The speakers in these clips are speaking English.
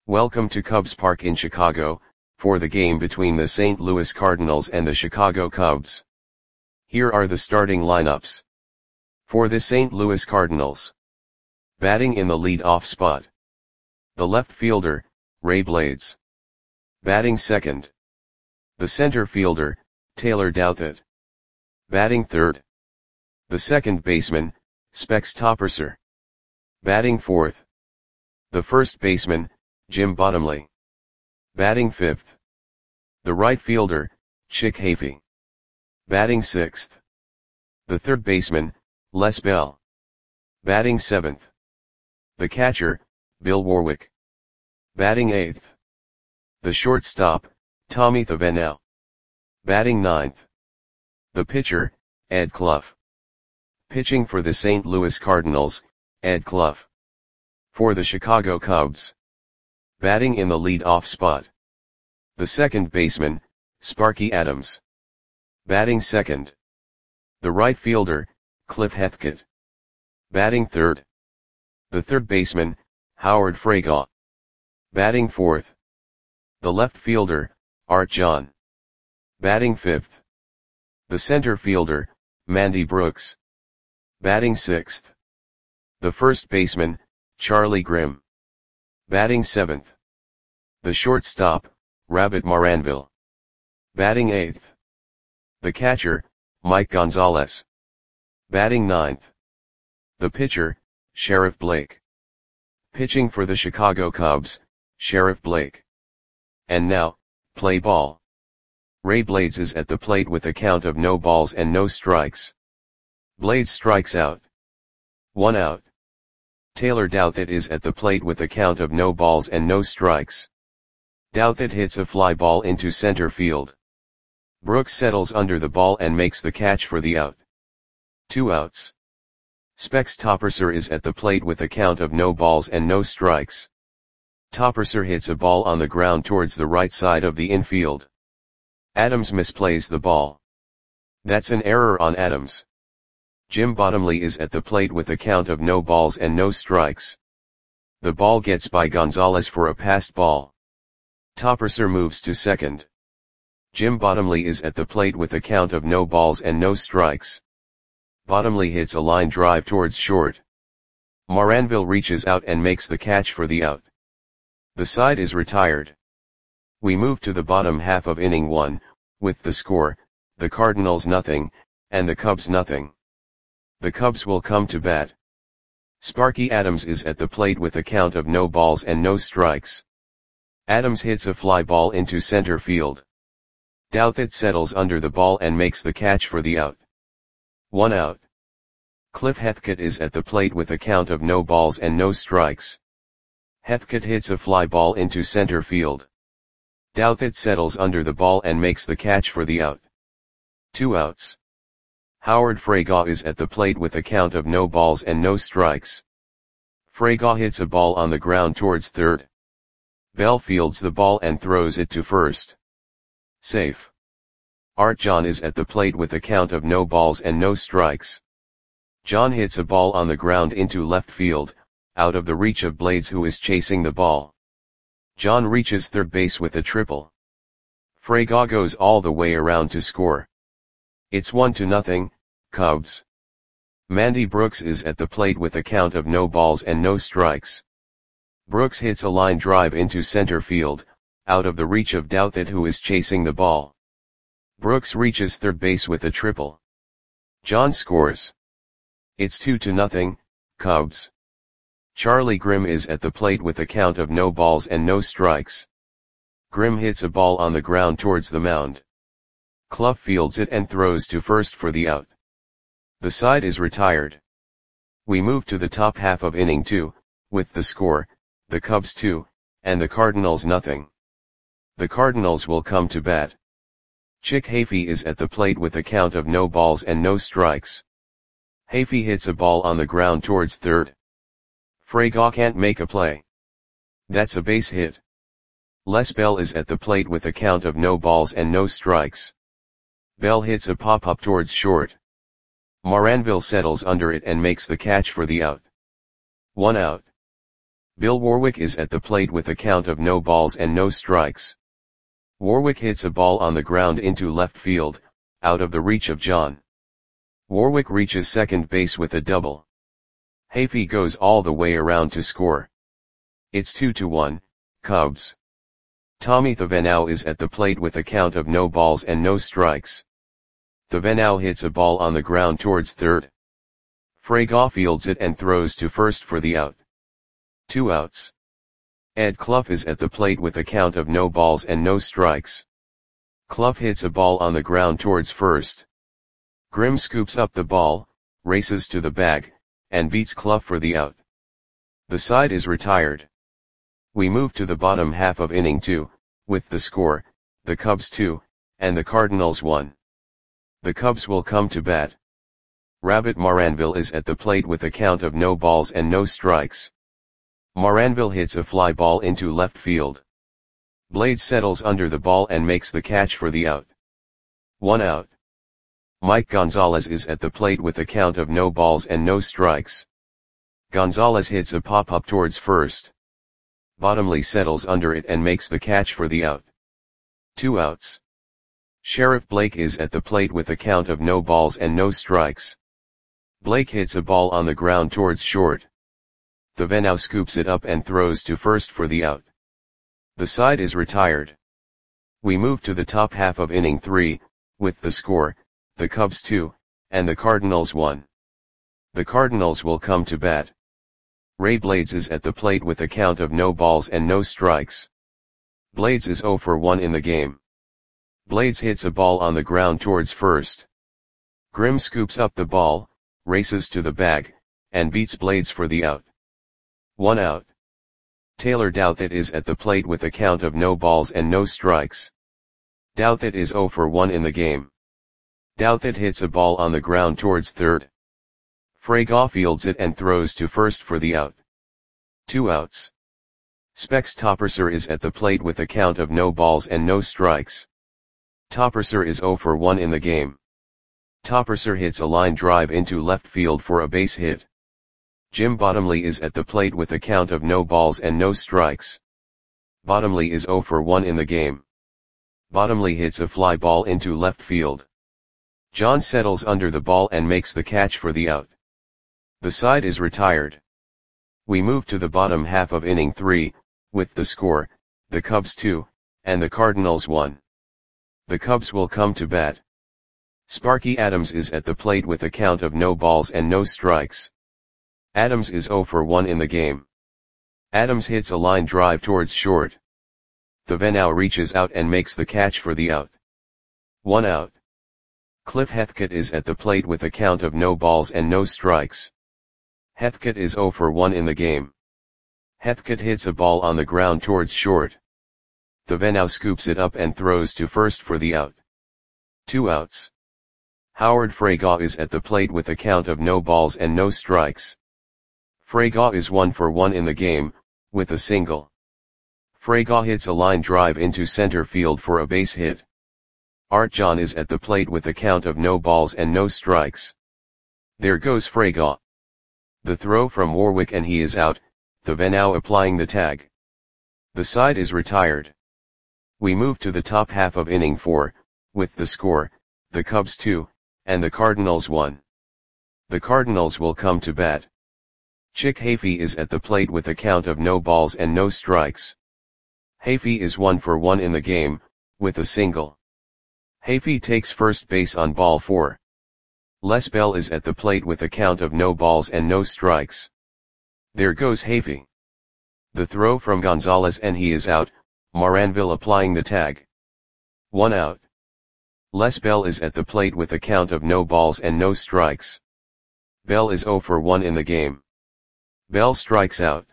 Welcome to Cubs Park in Chicago, for the game between the St. Louis Cardinals and the Chicago Cubs. Here are the starting lineups. For the St. Louis Cardinals. Batting in the lead-off spot. The left fielder, Ray Blades. Batting second. The center fielder, Taylor Douthit. Batting third. The second baseman, Specs Topperser. Batting fourth. The first baseman, Jim Bottomley. Batting fifth. The right fielder, Chick Hafey. Batting sixth. The third baseman, Les Bell. Batting seventh. The catcher, Bill Warwick. Batting eighth. The shortstop, Tommy Thavenel. Batting ninth. The pitcher, Ed Clough. Pitching for the St. Louis Cardinals, Ed Clough. For the Chicago Cubs. Batting in the lead-off spot. The second baseman, Sparky Adams. Batting second. The right fielder, Cliff Hethkett. Batting third. The third baseman, Howard Freygaw. Batting fourth. The left fielder, Art John. Batting fifth. The center fielder, Mandy Brooks. Batting sixth. The first baseman, Charlie Grimm. Batting seventh. The shortstop, Rabbit Maranville. Batting eighth. The catcher, Mike Gonzalez. Batting ninth. The pitcher, Sheriff Blake. Pitching for the Chicago Cubs, Sheriff Blake. And now, play ball. Ray Blades is at the plate with a count of no balls and no strikes. Blades strikes out. 1 out. Taylor Douthit is at the plate with a count of no balls and no strikes. Douthit hits a fly ball into center field. Brooks settles under the ball and makes the catch for the out. 2 outs. Specs Topperser is at the plate with a count of no balls and no strikes. Topperser hits a ball on the ground towards the right side of the infield. Adams misplays the ball. That's an error on Adams. Jim Bottomley is at the plate with a count of no balls and no strikes. The ball gets by Gonzalez for a passed ball. Topperser moves to second. Jim Bottomley is at the plate with a count of no balls and no strikes. Bottomley hits a line drive towards short. Maranville reaches out and makes the catch for the out. The side is retired. We move to the bottom half of inning 1, with the score, the Cardinals nothing, and the Cubs nothing. The Cubs will come to bat. Sparky Adams is at the plate with a count of no balls and no strikes. Adams hits a fly ball into center field. Douthit settles under the ball and makes the catch for the out. 1 out. Cliff Hethkett is at the plate with a count of no balls and no strikes. Hethkett hits a fly ball into center field. Douthit settles under the ball and makes the catch for the out. 2 outs. Howard Freygaw is at the plate with a count of no balls and no strikes. Freygaw hits a ball on the ground towards third. Bell fields the ball and throws it to first. Safe. Art John is at the plate with a count of no balls and no strikes. John hits a ball on the ground into left field, out of the reach of Blades who is chasing the ball. John reaches third base with a triple. Freygaw goes all the way around to score. It's 1-0, Cubs. Mandy Brooks is at the plate with a count of no balls and no strikes. Brooks hits a line drive into center field, out of the reach of Douthit who is chasing the ball. Brooks reaches third base with a triple. John scores. It's 2-0, Cubs. Charlie Grimm is at the plate with a count of no balls and no strikes. Grimm hits a ball on the ground towards the mound. Clough fields it and throws to first for the out. The side is retired. We move to the top half of inning 2, with the score, the Cubs 2, and the Cardinals nothing. The Cardinals will come to bat. Chick Hafey is at the plate with a count of no balls and no strikes. Hafey hits a ball on the ground towards third. Freygaw can't make a play. That's a base hit. Les Bell is at the plate with a count of no balls and no strikes. Bell hits a pop-up towards short. Maranville settles under it and makes the catch for the out. 1 out. Bill Warwick is at the plate with a count of no balls and no strikes. Warwick hits a ball on the ground into left field, out of the reach of John. Warwick reaches second base with a double. Hafey goes all the way around to score. It's 2-1, Cubs. Tommy Thevenot is at the plate with a count of no balls and no strikes. Thevenot hits a ball on the ground towards third. Fraga fields it and throws to first for the out. 2 outs. Ed Clough is at the plate with a count of no balls and no strikes. Clough hits a ball on the ground towards first. Grimm scoops up the ball, races to the bag, and beats Clough for the out. The side is retired. We move to the bottom half of inning 2, with the score, the Cubs 2, and the Cardinals 1. The Cubs will come to bat. Rabbit Maranville is at the plate with a count of no balls and no strikes. Maranville hits a fly ball into left field. Blades settles under the ball and makes the catch for the out. 1 out. Mike Gonzalez is at the plate with a count of no balls and no strikes. Gonzalez hits a pop-up towards first. Bottomley settles under it and makes the catch for the out. 2 outs. Sheriff Blake is at the plate with a count of no balls and no strikes. Blake hits a ball on the ground towards short. Thevenot scoops it up and throws to first for the out. The side is retired. We move to the top half of inning 3, with the score, the Cubs 2, and the Cardinals 1. The Cardinals will come to bat. Ray Blades is at the plate with a count of no balls and no strikes. Blades is 0 for 1 in the game. Blades hits a ball on the ground towards first. Grimm scoops up the ball, races to the bag, and beats Blades for the out. 1 out. Taylor Douthit is at the plate with a count of no balls and no strikes. Douthit is 0 for 1 in the game. Douthit hits a ball on the ground towards third. Fraga fields it and throws to first for the out. 2 outs. Specs Topperser is at the plate with a count of no balls and no strikes. Topperser is 0 for 1 in the game. Topperser hits a line drive into left field for a base hit. Jim Bottomley is at the plate with a count of no balls and no strikes. Bottomley is 0 for 1 in the game. Bottomley hits a fly ball into left field. John settles under the ball and makes the catch for the out. The side is retired. We move to the bottom half of inning 3, with the score, the Cubs 2, and the Cardinals 1. The Cubs will come to bat. Sparky Adams is at the plate with a count of no balls and no strikes. Adams is 0 for 1 in the game. Adams hits a line drive towards short. Thevenot reaches out and makes the catch for the out. 1 out. Cliff Heathcote is at the plate with a count of no balls and no strikes. Heathcote is 0 for 1 in the game. Heathcote hits a ball on the ground towards short. Thevenot scoops it up and throws to first for the out. 2 outs. Howard Fraga is at the plate with a count of no balls and no strikes. Fraga is 1 for 1 in the game, with a single. Fraga hits a line drive into center field for a base hit. Art John is at the plate with a count of no balls and no strikes. There goes Fraga. The throw from Warwick and he is out, Thevenot applying the tag. The side is retired. We move to the top half of inning 4, with the score, the Cubs 2, and the Cardinals 1. The Cardinals will come to bat. Chick Hafey is at the plate with a count of no balls and no strikes. Hafey is 1 for 1 in the game, with a single. Hafey takes first base on ball 4. Les Bell is at the plate with a count of no balls and no strikes. There goes Hafey. The throw from Gonzalez and he is out, Maranville applying the tag. 1 out. Les Bell is at the plate with a count of no balls and no strikes. Bell is 0 for 1 in the game. Bell strikes out.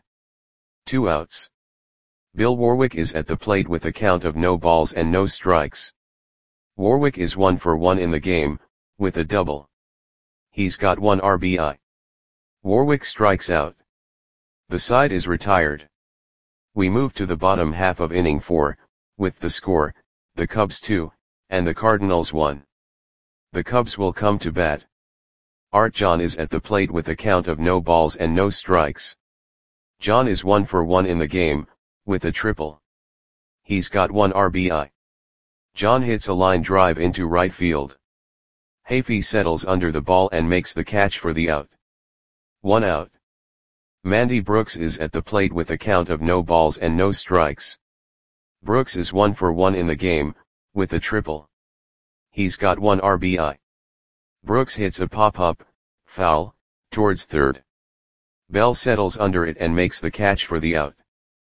2 outs. Bill Warwick is at the plate with a count of no balls and no strikes. Warwick is 1 for 1 in the game, with a double. He's got 1 RBI. Warwick strikes out. The side is retired. We move to the bottom half of inning 4, with the score, the Cubs 2, and the Cardinals 1. The Cubs will come to bat. Art John is at the plate with a count of no balls and no strikes. John is 1 for 1 in the game, with a triple. He's got 1 RBI. John hits a line drive into right field. Hafey settles under the ball and makes the catch for the out. 1 out. Mandy Brooks is at the plate with a count of no balls and no strikes. Brooks is 1 for 1 in the game, with a triple. He's got 1 RBI. Brooks hits a pop-up, foul, towards third. Bell settles under it and makes the catch for the out.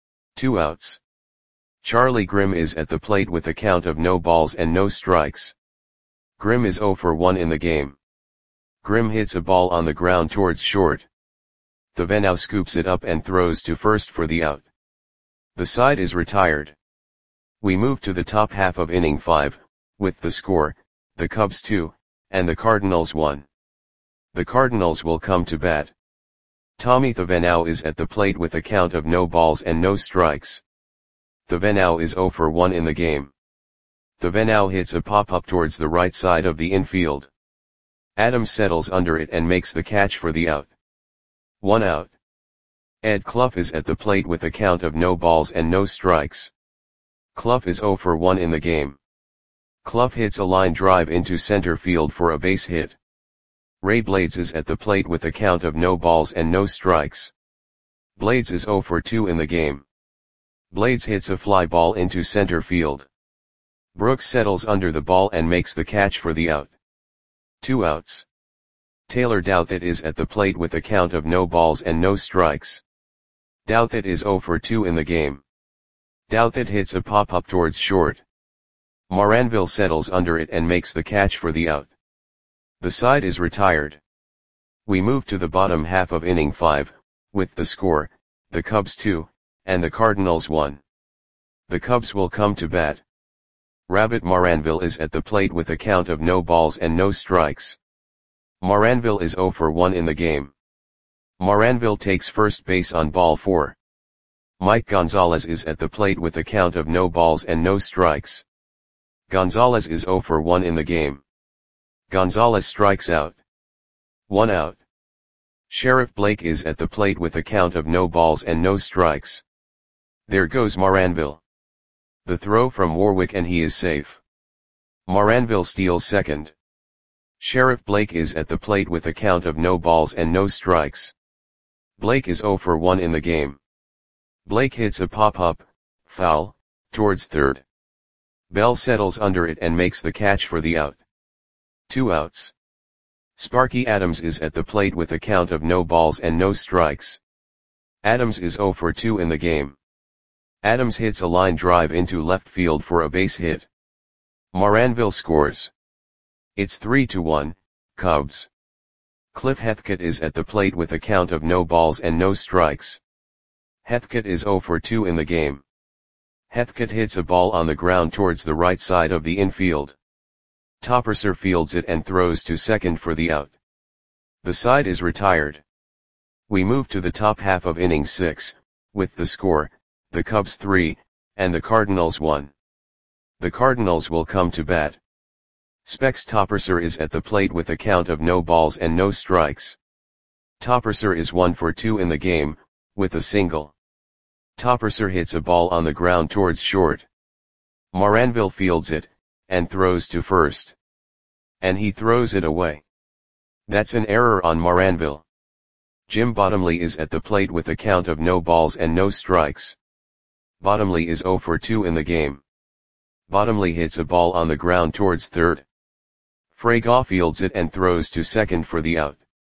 2 outs. Charlie Grimm is at the plate with a count of no balls and no strikes. Grimm is 0 for 1 in the game. Grimm hits a ball on the ground towards short. Thavenau scoops it up and throws to first for the out. The side is retired. We move to the top half of inning 5, with the score, the Cubs 2, and the Cardinals 1. The Cardinals will come to bat. Tommy Thavenau is at the plate with a count of no balls and no strikes. Thavenau is 0 for 1 in the game. Thavenau hits a pop-up towards the right side of the infield. Adams settles under it and makes the catch for the out. 1 out. Ed Clough is at the plate with a count of no balls and no strikes. Clough is 0 for 1 in the game. Clough hits a line drive into center field for a base hit. Ray Blades is at the plate with a count of no balls and no strikes. Blades is 0 for 2 in the game. Blades hits a fly ball into center field. Brooks settles under the ball and makes the catch for the out. 2 outs. Taylor Douthit is at the plate with a count of no balls and no strikes. Douthit is 0 for 2 in the game. Douthit hits a pop-up towards short. Moranville settles under it and makes the catch for the out. The side is retired. We move to the bottom half of inning 5, with the score, the Cubs 2, and the Cardinals 1. The Cubs will come to bat. Rabbit Moranville is at the plate with a count of no balls and no strikes. Moranville is 0 for 1 in the game. Moranville takes first base on ball 4. Mike Gonzalez is at the plate with a count of no balls and no strikes. Gonzalez is 0 for 1 in the game. Gonzalez strikes out. 1 out. Sheriff Blake is at the plate with a count of no balls and no strikes. There goes Moranville. The throw from Warwick and he is safe. Moranville steals second. Sheriff Blake is at the plate with a count of no balls and no strikes. Blake is 0 for 1 in the game. Blake hits a pop-up, foul, towards third. Bell settles under it and makes the catch for the out. 2 outs. Sparky Adams is at the plate with a count of no balls and no strikes. Adams is 0 for 2 in the game. Adams hits a line drive into left field for a base hit. Moranville scores. It's 3-1, Cubs. Cliff Heathcote is at the plate with a count of no balls and no strikes. Heathcote is 0 for 2 in the game. Heathcote hits a ball on the ground towards the right side of the infield. Topperser fields it and throws to second for the out. The side is retired. We move to the top half of inning 6, with the score, the Cubs 3, and the Cardinals 1. The Cardinals will come to bat. Specs Topperser is at the plate with a count of no balls and no strikes. Topperser is 1 for 2 in the game, with a single. Topperser hits a ball on the ground towards short. Moranville fields it, and throws to first. And he throws it away. That's an error on Moranville. Jim Bottomley is at the plate with a count of no balls and no strikes. Bottomley is 0 for 2 in the game. Bottomley hits a ball on the ground towards third. Fragaw fields it and throws to second for the out.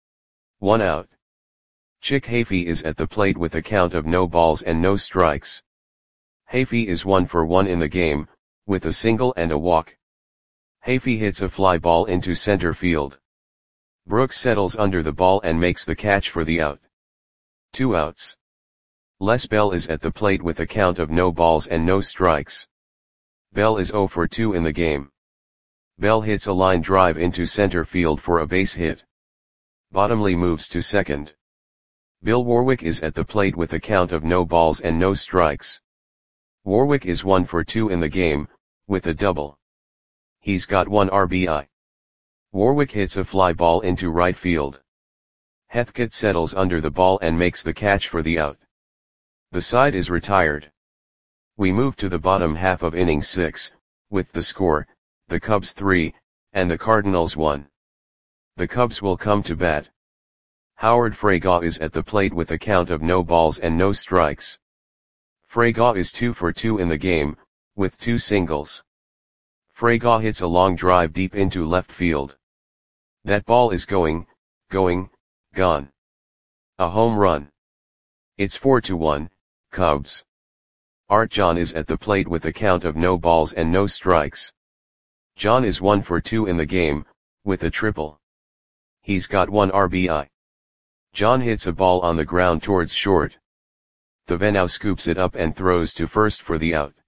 1 out. Chick Hafey is at the plate with a count of no balls and no strikes. Hafey is 1 for 1 in the game, with a single and a walk. Hafey hits a fly ball into center field. Brooks settles under the ball and makes the catch for the out. 2 outs. Les Bell is at the plate with a count of no balls and no strikes. Bell is 0 for 2 in the game. Bell hits a line drive into center field for a base hit. Bottomley moves to second. Bill Warwick is at the plate with a count of no balls and no strikes. Warwick is 1 for 2 in the game, with a double. He's got 1 RBI. Warwick hits a fly ball into right field. Heathcote settles under the ball and makes the catch for the out. The side is retired. We move to the bottom half of inning 6, with the score, the Cubs 3, and the Cardinals 1. The Cubs will come to bat. Howard Fraga is at the plate with a count of no balls and no strikes. Fraga is 2 for 2 in the game, with 2 singles. Fraga hits a long drive deep into left field. That ball is gone. A home run. It's 4-1, Cubs. Art John is at the plate with a count of no balls and no strikes. John is 1 for 2 in the game, with a triple. He's got 1 RBI. John hits a ball on the ground towards short. Thavenau scoops it up and throws to first for the out.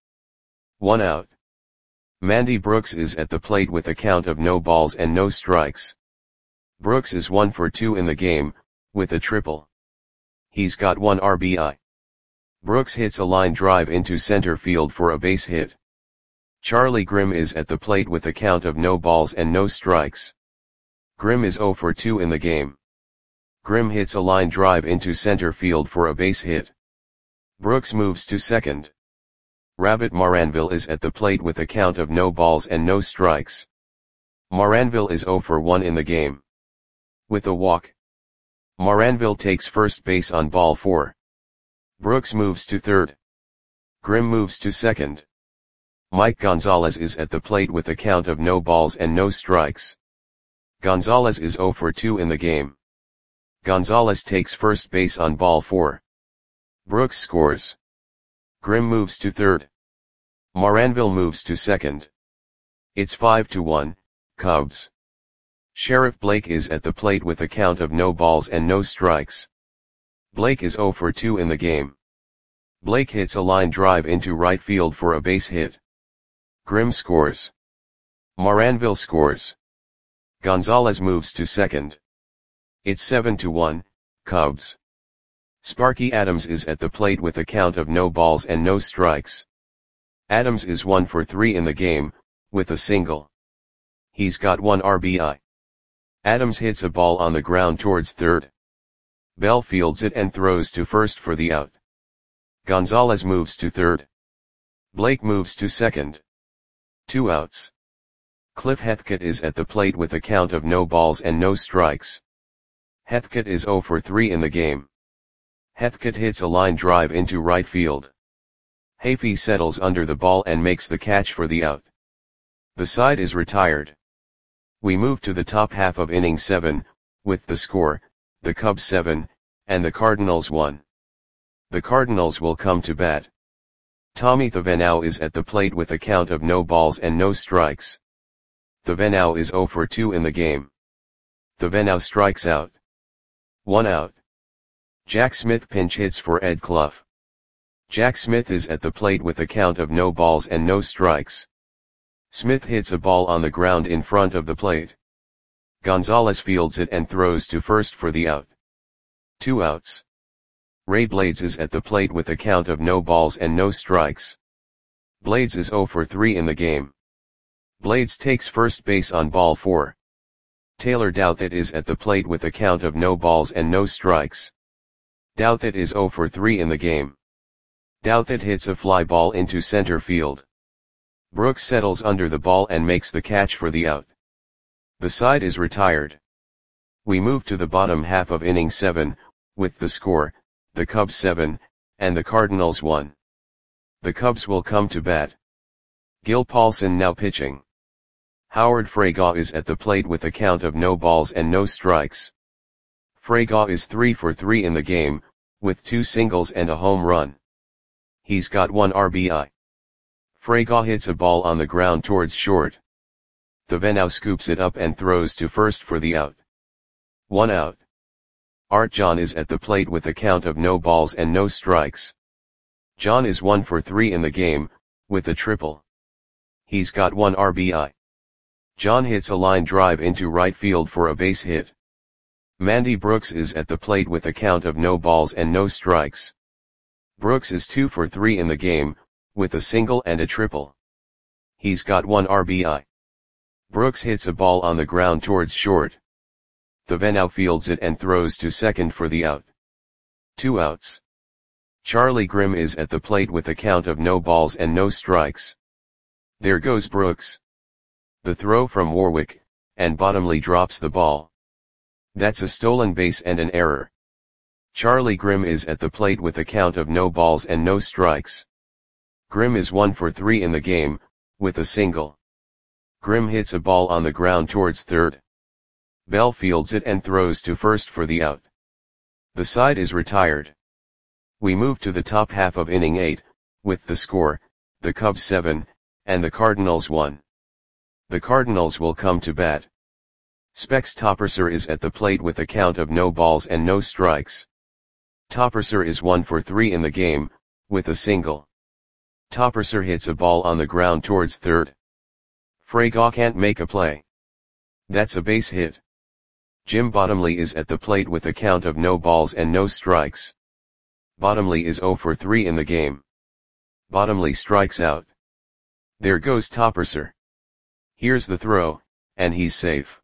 1 out. Mandy Brooks is at the plate with a count of no balls and no strikes. Brooks is 1 for 2 in the game, with a triple. He's got 1 RBI. Brooks hits a line drive into center field for a base hit. Charlie Grimm is at the plate with a count of no balls and no strikes. Grimm is 0 for 2 in the game. Grimm hits a line drive into center field for a base hit. Brooks moves to second. Rabbit Maranville is at the plate with a count of no balls and no strikes. Maranville is 0 for 1 in the game. With a walk. Maranville takes first base on ball 4. Brooks moves to third. Grimm moves to second. Mike Gonzalez is at the plate with a count of no balls and no strikes. Gonzalez is 0 for 2 in the game. Gonzalez takes first base on ball 4. Brooks scores. Grimm moves to third. Maranville moves to second. It's 5-1, Cubs. Sheriff Blake is at the plate with a count of no balls and no strikes. Blake is 0 for 2 in the game. Blake hits a line drive into right field for a base hit. Grimm scores. Maranville scores. Gonzalez moves to second. It's 7-1, Cubs. Sparky Adams is at the plate with a count of no balls and no strikes. Adams is 1 for 3 in the game, with a single. He's got 1 RBI. Adams hits a ball on the ground towards third. Bell fields it and throws to first for the out. Gonzalez moves to third. Blake moves to second. 2 outs. Cliff Heathcote is at the plate with a count of no balls and no strikes. Heathcote is 0 for 3 in the game. Heathcote hits a line drive into right field. Hafey settles under the ball and makes the catch for the out. The side is retired. We move to the top half of inning 7, with the score, the Cubs 7, and the Cardinals 1. The Cardinals will come to bat. Tommy Thavenau is at the plate with a count of no balls and no strikes. Thavenau is 0 for 2 in the game. Thavenau strikes out. 1 out. Jack Smith pinch hits for Ed Clough. Jack Smith is at the plate with a count of no balls and no strikes. Smith hits a ball on the ground in front of the plate. Gonzalez fields it and throws to first for the out. 2 outs. Ray Blades is at the plate with a count of no balls and no strikes. Blades is 0 for 3 in the game. Blades takes first base on ball 4. Taylor Douthit is at the plate with a count of no balls and no strikes. Douthit is 0 for 3 in the game. Douthit hits a fly ball into center field. Brooks settles under the ball and makes the catch for the out. The side is retired. We move to the bottom half of inning 7, with the score, the Cubs 7, and the Cardinals 1. The Cubs will come to bat. Gil Paulson now pitching. Howard Fraga is at the plate with a count of no balls and no strikes. Fraga is 3 for 3 in the game, with 2 singles and a home run. He's got 1 RBI. Fraga hits a ball on the ground towards short. Thavenau scoops it up and throws to first for the out. 1 out. Art John is at the plate with a count of no balls and no strikes. John is 1 for 3 in the game, with a triple. He's got 1 RBI. John hits a line drive into right field for a base hit. Mandy Brooks is at the plate with a count of no balls and no strikes. Brooks is 2 for 3 in the game, with a single and a triple. He's got 1 RBI. Brooks hits a ball on the ground towards short. Thavenau fields it and throws to second for the out. 2 outs. Charlie Grimm is at the plate with a count of no balls and no strikes. There goes Brooks. The throw from Warwick, and Bottomley drops the ball. That's a stolen base and an error. Charlie Grimm is at the plate with a count of no balls and no strikes. Grimm is 1 for 3 in the game, with a single. Grimm hits a ball on the ground towards third. Bell fields it and throws to first for the out. The side is retired. We move to the top half of inning 8, with the score, the Cubs 7, and the Cardinals 1. The Cardinals will come to bat. Specs Topperser is at the plate with a count of no balls and no strikes. Topperser is 1 for 3 in the game, with a single. Topperser hits a ball on the ground towards third. Fraga can't make a play. That's a base hit. Jim Bottomley is at the plate with a count of no balls and no strikes. Bottomley is 0 for 3 in the game. Bottomley strikes out. There goes Topperser. Here's the throw, and he's safe.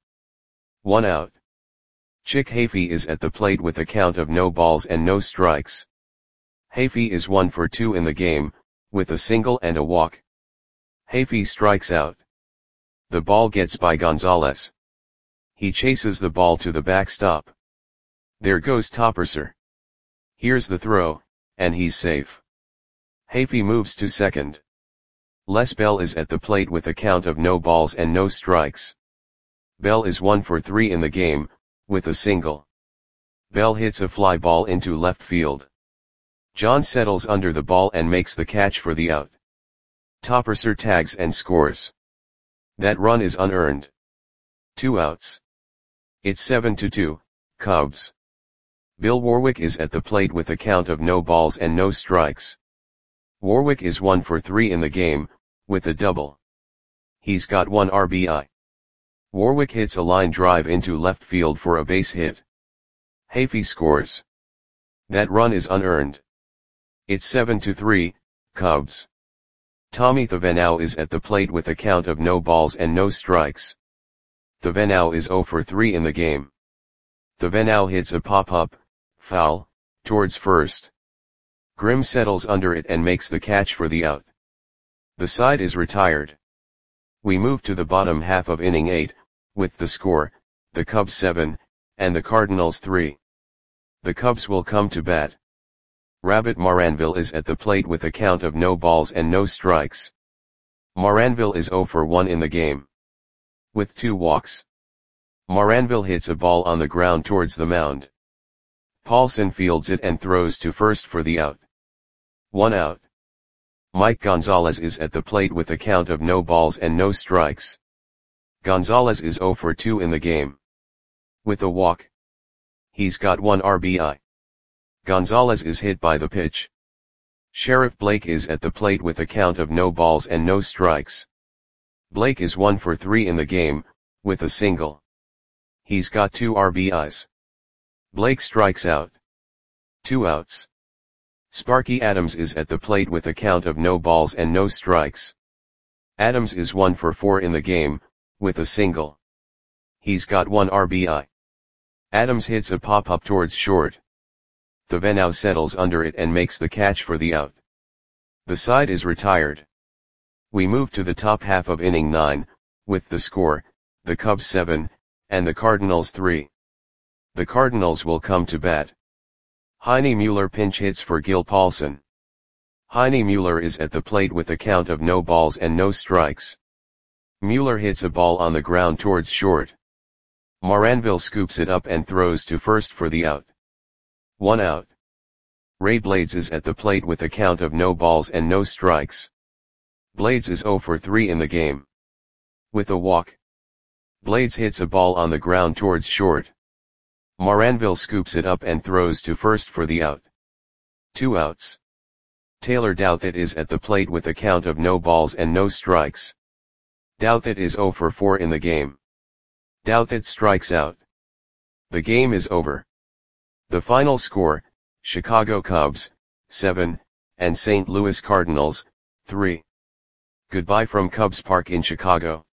1 out. Chick Hafey is at the plate with a count of no balls and no strikes. Hafey is 1 for 2 in the game, with a single and a walk. Hafey strikes out. The ball gets by Gonzalez. He chases the ball to the backstop. There goes Topperser. Here's the throw, and he's safe. Hafey moves to second. Les Bell is at the plate with a count of no balls and no strikes. Bell is 1 for 3 in the game, with a single. Bell hits a fly ball into left field. John settles under the ball and makes the catch for the out. Topperser tags and scores. That run is unearned. 2 outs. It's 7-2, Cubs. Bill Warwick is at the plate with a count of no balls and no strikes. Warwick is 1 for 3 in the game, with a double. He's got 1 RBI. Warwick hits a line drive into left field for a base hit. Hafey scores. That run is unearned. It's 7-3, Cubs. Tommy Thavenau is at the plate with a count of no balls and no strikes. Thavenau is 0 for 3 in the game. Thavenau hits a pop-up, foul, towards first. Grimm settles under it and makes the catch for the out. The side is retired. We move to the bottom half of inning 8, with the score, the Cubs 7, and the Cardinals 3. The Cubs will come to bat. Rabbit Maranville is at the plate with a count of no balls and no strikes. Maranville is 0 for 1 in the game. With 2 walks. Maranville hits a ball on the ground towards the mound. Paulson fields it and throws to first for the out. 1 out. Mike Gonzalez is at the plate with a count of no balls and no strikes. Gonzalez is 0 for 2 in the game. With a walk. He's got 1 RBI. Gonzalez is hit by the pitch. Sheriff Blake is at the plate with a count of no balls and no strikes. Blake is 1 for 3 in the game, with a single. He's got 2 RBIs. Blake strikes out. 2 outs. Sparky Adams is at the plate with a count of no balls and no strikes. Adams is 1 for 4 in the game, with a single. He's got 1 RBI. Adams hits a pop-up towards short. Thavenau settles under it and makes the catch for the out. The side is retired. We move to the top half of inning 9, with the score, the Cubs 7, and the Cardinals 3. The Cardinals will come to bat. Heine Mueller pinch hits for Gil Paulson. Heine Mueller is at the plate with a count of no balls and no strikes. Mueller hits a ball on the ground towards short. Maranville scoops it up and throws to first for the out. 1 out. Ray Blades is at the plate with a count of no balls and no strikes. Blades is 0 for 3 in the game. With a walk. Blades hits a ball on the ground towards short. Maranville scoops it up and throws to first for the out. 2 outs. Taylor Douthit is at the plate with a count of no balls and no strikes. Douthit is 0 for 4 in the game. Douthit strikes out. The game is over. The final score, Chicago Cubs, 7, and St. Louis Cardinals, 3. Goodbye from Cubs Park in Chicago.